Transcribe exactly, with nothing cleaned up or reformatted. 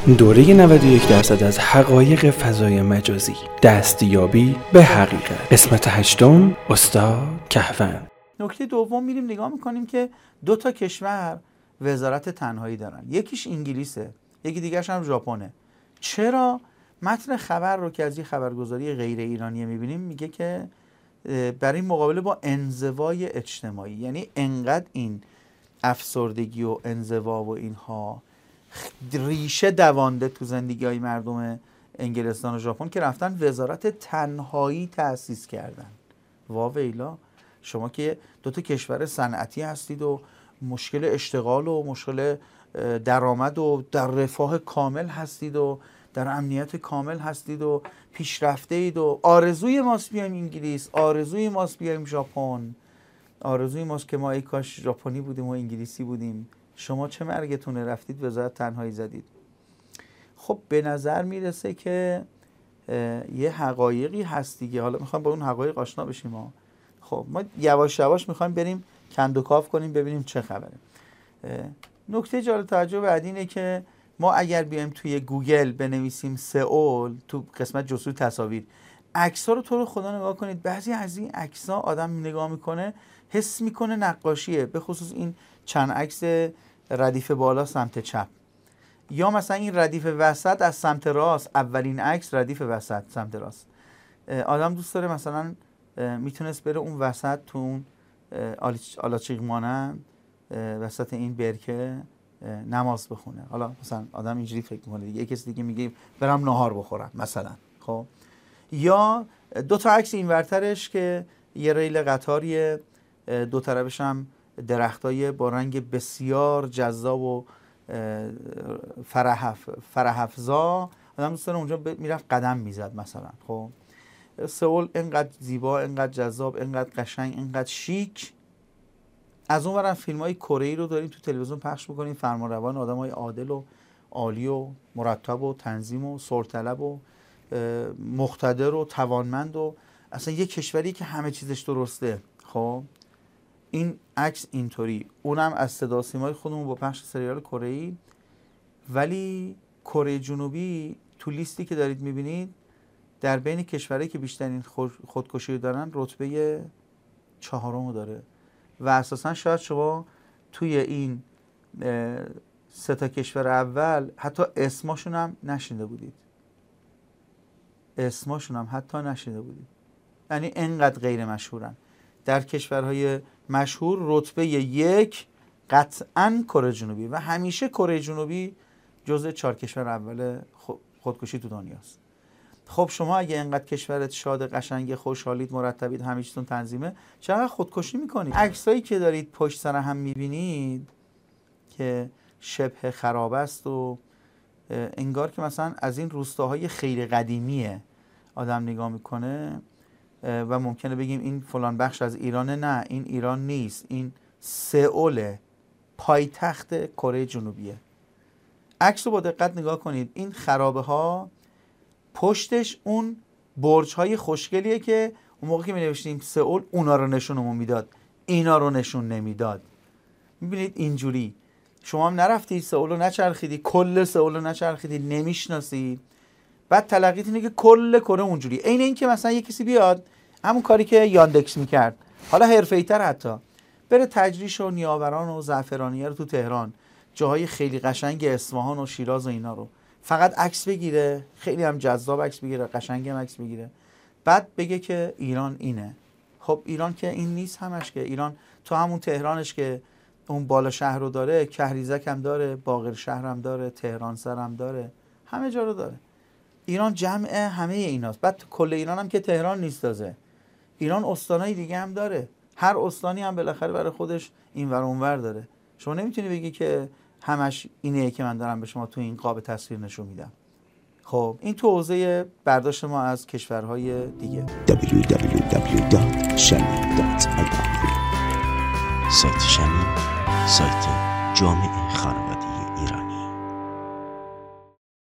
دوره نود و یک درصد از حقایق فضای مجازی، دستیابی به حقیقت. قسمت هشتم، استاد کهوند. نکته دوم میریم نگاه میکنیم که دو تا کشور وزارت تنهایی دارن، یکیش انگلیسه، یکی دیگرش هم ژاپنه. چرا؟ متن خبر رو که از این خبرگزاری غیر ایرانی میبینیم میگه که برای مقابله با انزوای اجتماعی، یعنی انقدر این افسردگی و انزوا و اینها ریشه دوانده تو زندگی های مردم انگلستان و ژاپن که رفتن وزارت تنهایی تأسیس کردن. واویلا، شما که دو تا کشور صنعتی هستید و مشکل اشتغال و مشکل درآمد و در رفاه کامل هستید و در امنیت کامل هستید و پیشرفته اید و آرزوی ماست بیایم انگلیس، آرزوی ماست بیایم ژاپن، آرزوی ماست که ما ای کاش ژاپنی بودیم و انگلیسی بودیم. شما چه مرگتونه رفتید وزارت تنهایی زدید؟ خب به نظر میرسه که یه حقایقی هست دیگه. حالا میخوایم با اون حقایق آشنا بشیم ما. خب ما یواش یواش میخوایم بریم کندوکاو کنیم ببینیم چه خبره. نکته جالب توجه بعد اینه که ما اگر بیایم توی گوگل بنویسیم سئول، تو قسمت جستجوی تصاویر، عکس‌ها رو تو رو خدا نگاه کنید. بعضی از این عکس‌ها آدم نگاه میکنه حس میکنه نقاشیه، به خصوص این چند عکس ردیف بالا سمت چپ، یا مثلا این ردیف وسط از سمت راست، اولین عکس ردیف وسط سمت راست. آدم دوست داره مثلا میتونست بره اون وسط تو اون آلاچیق مانند وسط این برکه نماز بخونه. حالا مثلا آدم اینجوری فکر میکنه دیگه. یکی دیگه میگه برم نهار بخورم مثلا. خب یا دو تا عکس اینورترش که یه ریل قطاریه، دو طرفش هم درختای با رنگ بسیار جذاب و فرح فرح‌افزا. آدم دوست داره اونجا میرفت قدم میزد مثلا. خب سئول اینقدر زیبا، اینقدر جذاب، اینقدر قشنگ، اینقدر شیک. از اون ورم فیلم‌های کره‌ای رو داریم تو تلویزیون پخش می‌کنیم، فرمانروان، آدم‌های عادل و عالی و مرتب و تنظیم و سرطلب و مقتدر و توانمند و اصلا یه کشوری که همه چیزش درسته. خب این عکس اینطوری، اونم از صدا سیمای خودمون با پخش سریال کره‌ای. ولی کره جنوبی تو لیستی که دارید می‌بینید در بین کشورهایی که بیشترین خودکشی دارن رتبه چهارم داره و اساسا شاید شما توی این سه تا کشور اول حتی اسمشون هم نشنیده بودید. اسمشون هم حتی نشنیده بودید. یعنی انقدر غیر مشهورن. در کشورهای مشهور رتبه یک قطعاً کره جنوبی و همیشه کره جنوبی جزء چهار کشور اول خودکشی تو دنیاست. خب شما اگه اینقدر کشورت شاد، قشنگ، خوشحالید، مرتبید، همه چیزتون تنظیمه، چقدر خودکشی میکنید؟ عکسایی که دارید پشت سر هم میبینید که شبه خراب است و انگار که مثلا از این روستاهای خیلی قدیمیه آدم نگاه میکنه و ممکنه بگیم این فلان بخش از ایرانه. نه، این ایران نیست، این سئول، پایتخت کره جنوبیه. عکس رو با دقت نگاه کنید. این خرابه ها پشتش اون برج های خوشگلیه که اون موقع که می نوشتیم سئول اونا رو نشونمون میداد، اینا رو نشون نمیداد. میبینید اینجوری شما هم نرفتید سئول رو نچرخیدی، کل سئول رو نچرخیدی، نمیشناسید، بعد تلقیت اینه که کل کره اونجوری. عین این که مثلا یه کسی بیاد همون کاری که یاندکس میکرد، حالا حرفه‌ای‌تر، حتی بره تجریش و نیاوران و زعفرانیه رو تو تهران، جاهای خیلی قشنگ اصفهان و شیراز و اینا رو فقط عکس بگیره، خیلی هم جذاب عکس بگیره، قشنگ هم عکس بگیره، بعد بگه که ایران اینه. خب ایران که این نیست همش، که ایران تو همون تهرانش که اون بالا شهر رو داره، کهریزک هم داره، باقر شهر هم داره، تهران سر هم داره، همه جا رو داره. ایران جمع همه ایناست. بعد کل ایران هم که تهران نیست تازه، ایران استانای دیگه هم داره، هر استانی هم بالاخره برای خودش اینور اونور داره. شما نمیتونی بگی که همش اینه که من دارم به شما تو این قاب تصویر نشون میدم. خب این تو حوزه برداشت ما از کشورهای دیگه. دبلیو دبلیو دبلیو دات شمی دات آی آر سایت شمی، سایت جامع خانواده.